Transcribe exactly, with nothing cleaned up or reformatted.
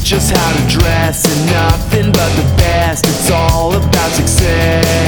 just how to dress and nothing but the best. It's all about success.